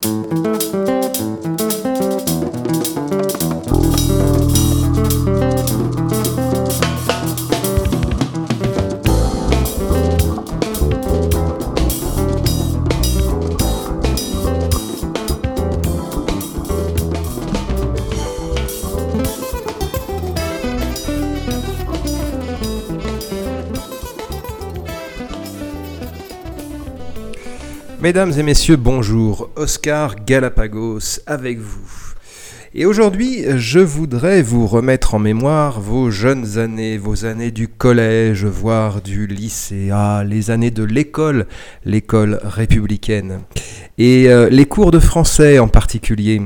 Mesdames et messieurs, bonjour, Oscar Galapagos avec vous. Et aujourd'hui, je voudrais vous remettre en mémoire vos jeunes années, vos années du collège, voire du lycée, les années de l'école républicaine. Et les cours de français en particulier.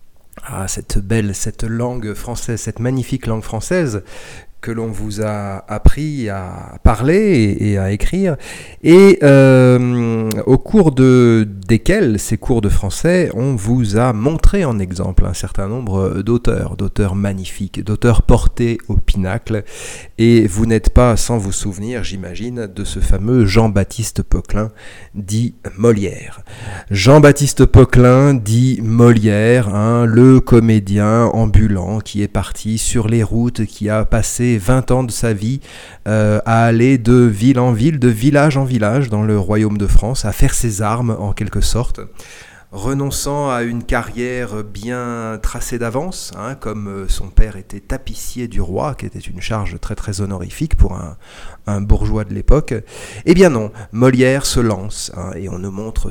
Cette langue française, cette magnifique langue française que l'on vous a appris à parler et à écrire, et au cours desquels, ces cours de français, on vous a montré en exemple un certain nombre d'auteurs magnifiques, d'auteurs portés au pinacle, et vous n'êtes pas sans vous souvenir, j'imagine, de ce fameux Jean-Baptiste Poquelin, dit Molière. Jean-Baptiste Poquelin, dit Molière, le comédien ambulant qui est parti sur les routes, qui a passé 20 ans de sa vie à aller de ville en ville, de village en village dans le royaume de France, à faire ses armes en quelque sorte, renonçant à une carrière bien tracée d'avance, comme son père était tapissier du roi, qui était une charge très très honorifique pour un bourgeois de l'époque. Eh bien non, Molière se lance, et on nous montre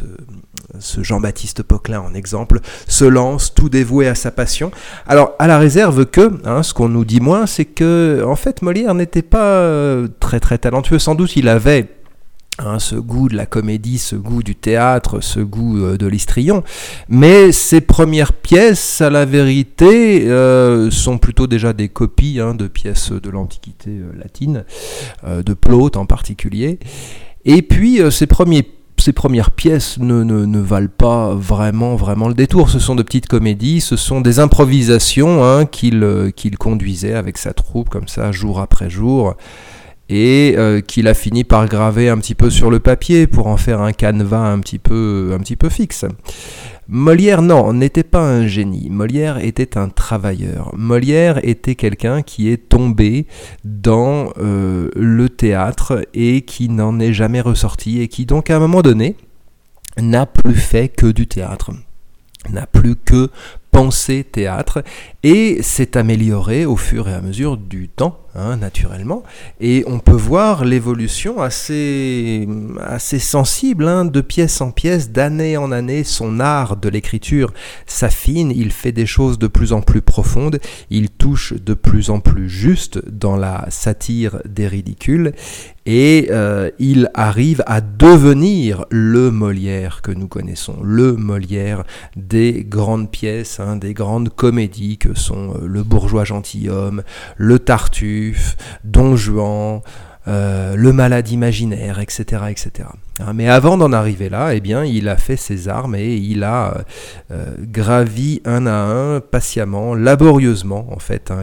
ce Jean-Baptiste Poquelin en exemple, se lance tout dévoué à sa passion. Alors à la réserve que, ce qu'on nous dit moins, c'est que en fait Molière n'était pas très très talentueux. Sans doute il avait ce goût de la comédie, ce goût du théâtre, ce goût de l'histrion. Mais ses premières pièces, à la vérité, sont plutôt déjà des copies de pièces de l'Antiquité latine, de Plaute en particulier. Et puis, ses premières pièces ne valent pas vraiment le détour. Ce sont de petites comédies, ce sont des improvisations qu'il conduisait avec sa troupe, comme ça, jour après jour, et qu'il a fini par graver un petit peu sur le papier pour en faire un canevas un petit peu fixe. Molière, non, n'était pas un génie. Molière était un travailleur. Molière était quelqu'un qui est tombé dans le théâtre et qui n'en est jamais ressorti, et qui donc à un moment donné n'a plus fait que du théâtre, n'a plus que pensé théâtre, et s'est amélioré au fur et à mesure du temps, naturellement, et on peut voir l'évolution assez sensible, de pièce en pièce, d'année en année. Son art de l'écriture s'affine, il fait des choses de plus en plus profondes, il touche de plus en plus juste dans la satire des ridicules, et il arrive à devenir le Molière que nous connaissons, le Molière des grandes pièces, des grandes comédies que sont Le Bourgeois Gentilhomme, Le Tartuffe, Don Juan, Le Malade Imaginaire, etc., etc. Mais avant d'en arriver là, il a fait ses armes et il a gravi un à un, patiemment, laborieusement, en fait,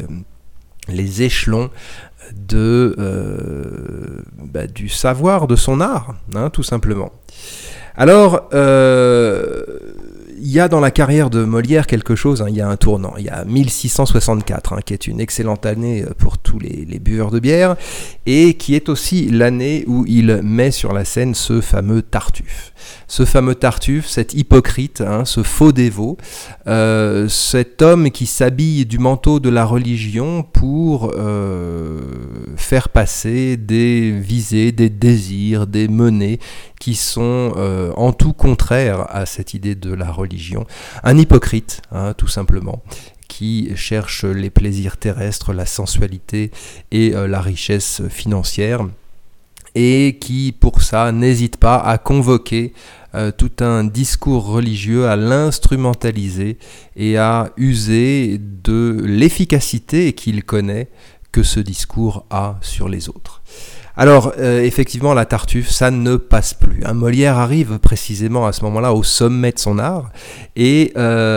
les échelons du savoir de son art, tout simplement. Alors, il y a dans la carrière de Molière quelque chose, il y a un tournant, il y a 1664, qui est une excellente année pour tous les buveurs de bière, et qui est aussi l'année où il met sur la scène ce fameux Tartuffe. Ce fameux Tartuffe, cet hypocrite, ce faux dévot, cet homme qui s'habille du manteau de la religion pour faire passer des visées, des désirs, des menées qui sont en tout contraires à cette idée de la religion. Un hypocrite, tout simplement, qui cherche les plaisirs terrestres, la sensualité et la richesse financière, et qui, pour ça, n'hésite pas à convoquer tout un discours religieux, à l'instrumentaliser et à user de l'efficacité qu'il connaît que ce discours a sur les autres. Alors, effectivement, la Tartuffe, ça ne passe plus. Molière arrive précisément à ce moment-là au sommet de son art, et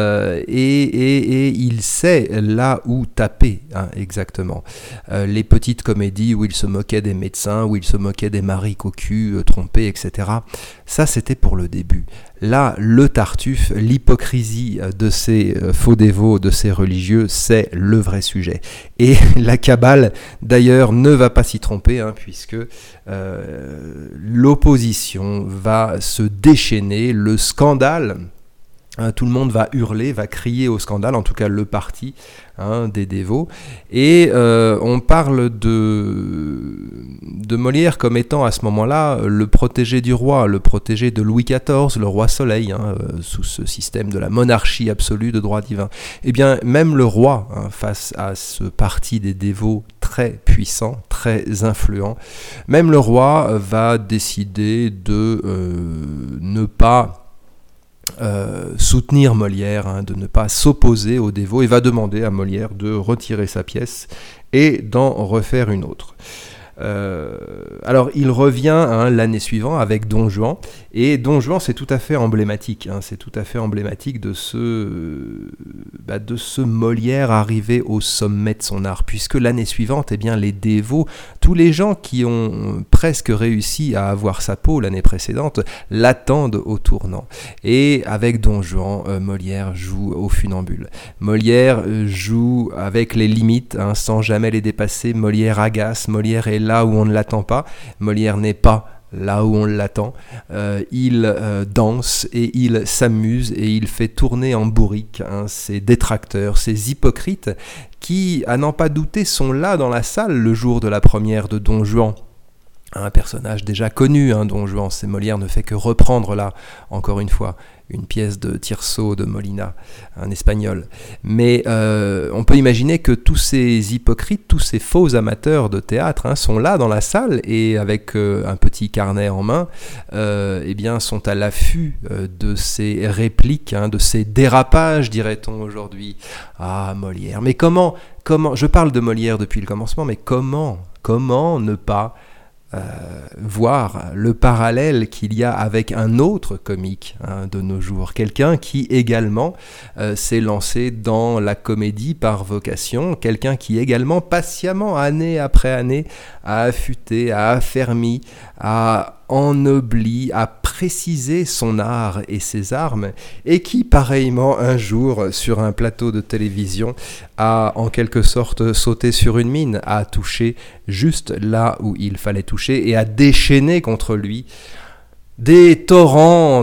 il sait là où taper, exactement. Les petites comédies où il se moquait des médecins, où il se moquait des maris cocus, trompés, etc. Ça, c'était pour le début. là, le Tartuffe, l'hypocrisie de ces faux dévots, de ces religieux, c'est le vrai sujet. Et la Kabbale, d'ailleurs, ne va pas s'y tromper, puisque l'opposition va se déchaîner, le scandale. Tout le monde va hurler, va crier au scandale, en tout cas le parti des dévots. Et on parle de Molière comme étant à ce moment-là le protégé du roi, le protégé de Louis XIV, le roi Soleil, sous ce système de la monarchie absolue de droit divin. Eh bien, même le roi, face à ce parti des dévots très puissant, très influent, même le roi va décider de ne pas soutenir Molière, de ne pas s'opposer aux dévots, et va demander à Molière de retirer sa pièce et d'en refaire une autre. Alors il revient l'année suivante avec Don Juan, et Don Juan c'est tout à fait emblématique, c'est tout à fait emblématique de ce Molière arrivé au sommet de son art, puisque l'année suivante, les dévots, tous les gens qui ont presque réussi à avoir sa peau l'année précédente, l'attendent au tournant. Et avec Don Juan, Molière joue au funambule. Molière joue avec les limites, sans jamais les dépasser. Molière agace, Molière est là où on ne l'attend pas. Molière n'est pas là où on l'attend. Il danse et il s'amuse et il fait tourner en bourrique ses détracteurs, ses hypocrites qui, à n'en pas douter, sont là dans la salle le jour de la première de Don Juan. Un personnage déjà connu, Don Juan. Molière ne fait que reprendre là, encore une fois, une pièce de Tirso de Molina, un espagnol. Mais on peut imaginer que tous ces hypocrites, tous ces faux amateurs de théâtre sont là dans la salle et avec un petit carnet en main, sont à l'affût de ces répliques, de ces dérapages, dirait-on aujourd'hui. Ah, Molière, mais comment, je parle de Molière depuis le commencement, mais comment ne pas voir le parallèle qu'il y a avec un autre comique de nos jours, quelqu'un qui également s'est lancé dans la comédie par vocation, quelqu'un qui également patiemment, année après année, a affûté, a affermi, a ennobli, a précisé son art et ses armes, et qui pareillement un jour sur un plateau de télévision a en quelque sorte sauté sur une mine, a touché juste là où il fallait toucher et a déchaîné contre lui des torrents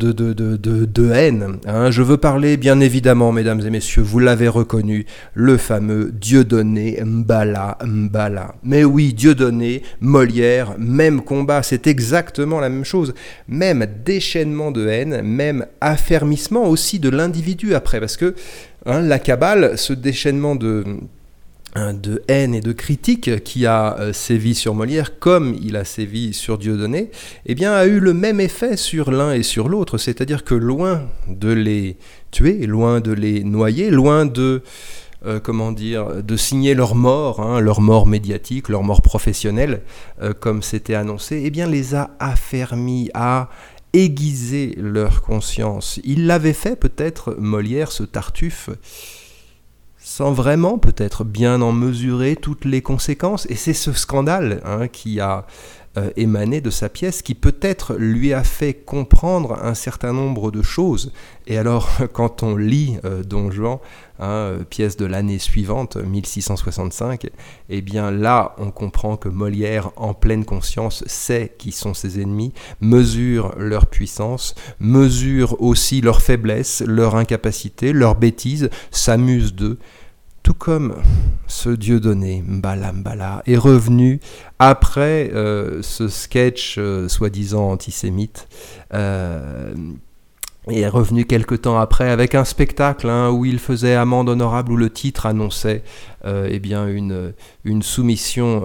de haine. Je veux parler bien évidemment, mesdames et messieurs, vous l'avez reconnu, le fameux Dieudonné Mbala. Mais oui, Dieudonné, Molière, même combat, c'est exactement la même chose. Même déchaînement de haine, même affermissement aussi de l'individu après, parce que la Kabbale, ce déchaînement de haine et de critique qui a sévi sur Molière comme il a sévi sur Dieudonné, a eu le même effet sur l'un et sur l'autre, c'est-à-dire que loin de les tuer, loin de les noyer, loin de de signer leur mort médiatique, leur mort professionnelle, comme c'était annoncé, les a affermis, a aiguisé leur conscience. Il l'avait fait peut-être, Molière, ce Tartuffe, sans vraiment peut-être bien en mesurer toutes les conséquences. Et c'est ce scandale qui a émané de sa pièce, qui peut-être lui a fait comprendre un certain nombre de choses. Et alors, quand on lit Don Juan, pièce de l'année suivante, 1665, là, on comprend que Molière, en pleine conscience, sait qui sont ses ennemis, mesure leur puissance, mesure aussi leur faiblesse, leur incapacité, leur bêtise, s'amuse d'eux. Tout comme ce Dieudonné Mbala est revenu après ce sketch soi-disant antisémite, et est revenu quelque temps après avec un spectacle où il faisait amende honorable, où le titre annonçait une soumission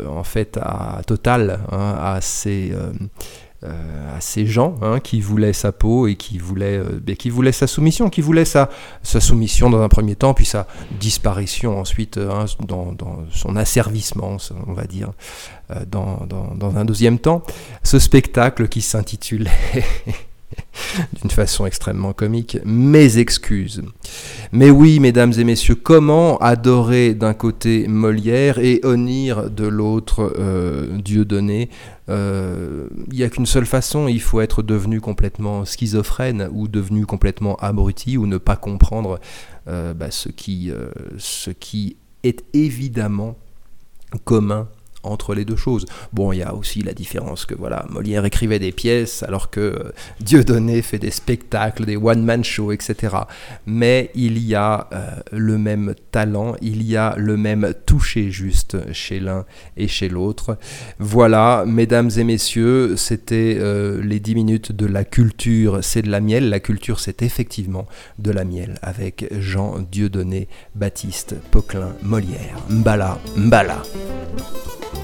totale à ces gens qui voulaient sa peau et qui voulaient sa soumission, qui voulaient sa soumission dans un premier temps, puis sa disparition ensuite, dans son asservissement, on va dire, dans un deuxième temps. Ce spectacle qui s'intitulait d'une façon extrêmement comique, mes excuses. Mais oui, mesdames et messieurs, comment adorer d'un côté Molière et honnir de l'autre Dieudonné? Il n'y a qu'une seule façon, il faut être devenu complètement schizophrène ou devenu complètement abruti ou ne pas comprendre ce qui est évidemment commun entre les deux choses. Bon, il y a aussi la différence que voilà, Molière écrivait des pièces alors que Dieudonné fait des spectacles, des one-man shows, etc. Mais il y a le même talent, il y a le même toucher juste chez l'un et chez l'autre. Voilà, mesdames et messieurs, c'était les 10 minutes de la culture, c'est de la miel. La culture, c'est effectivement de la miel avec Jean Dieudonné Baptiste Poquelin Molière. Mbala, mbala.